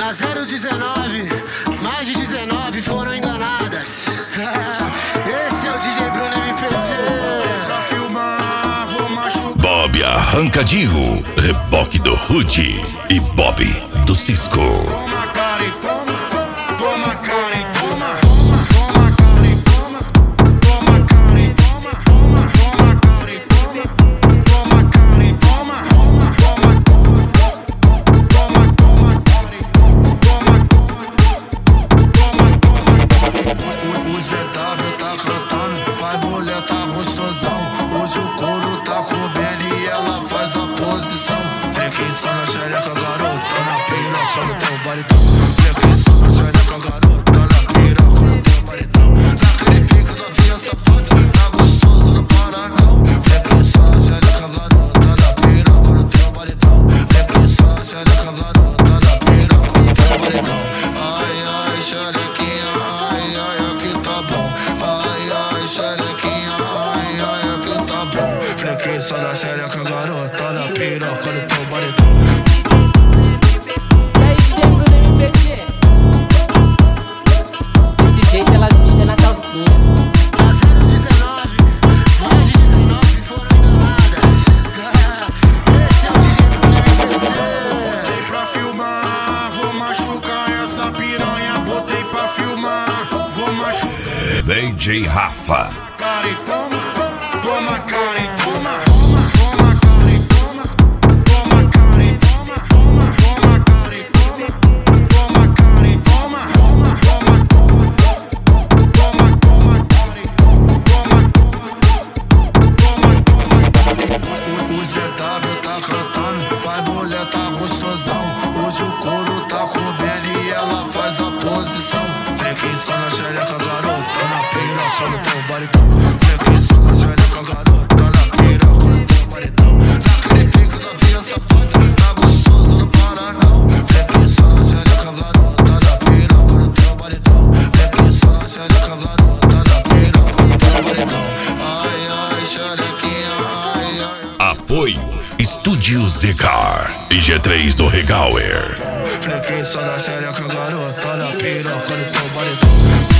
Na 019, mais de 19 foram enganadas. Esse é o DJ Bruno MPC. Pra filmar, vou machucar. Bob Arrancadinho, reboque do Rude e Bob do Cisco. Toma cara e toma, toma cara e toma. Hoje o couro tá comendo e ela faz a posição. Vem que só na xereca, garota, na piroca no teu baritão. Vem que só na xereca, garota, na piroca no teu baritão. Naquele pico da via safada, tá gostoso, não para não. Vem que só na xereca, garota, na piroca no teu baritão. Vem que só na xereca, garota, na piroca no teu baritão. Ai, ai, xerequinha, ai, ai, aqui tá bom. Ai, ai, xerequinha, ai, ai, aqui tá bom. Flequei só na xereca, garota, na piroca no teu baritão. E aí, DJ Bruno MPC? Desse jeito ela mija na calcinha. Na 019, mais de 19 foram enganadas. Esse é o DJ Bruno MPC. Botei pra filmar, vou machucar essa piranha. Botei pra filmar, vou machucar. DJ Rafa. Cara e toma, toma cara e toma. O ZW tá cantando, vai mulher tá gostosão. Hoje o couro tá comendo e ela faz a posição. Vem que só na xereca, garota, na piroca no teu baritão. Vem que só na xereca, garota, na piroca no teu baritão. Naquele pico da via safada, tá gostoso, não para não. Vem que só na xereca, garota, na piroca no teu baritão. Vem que só na xereca, garota, na piroca no teu baritão. Ai, ai, xerequinha, ai, ai. Apoio Estúdio Zegar e G3 do Regauer. Flequei só na xereca, garota, na piroca no teu baritão.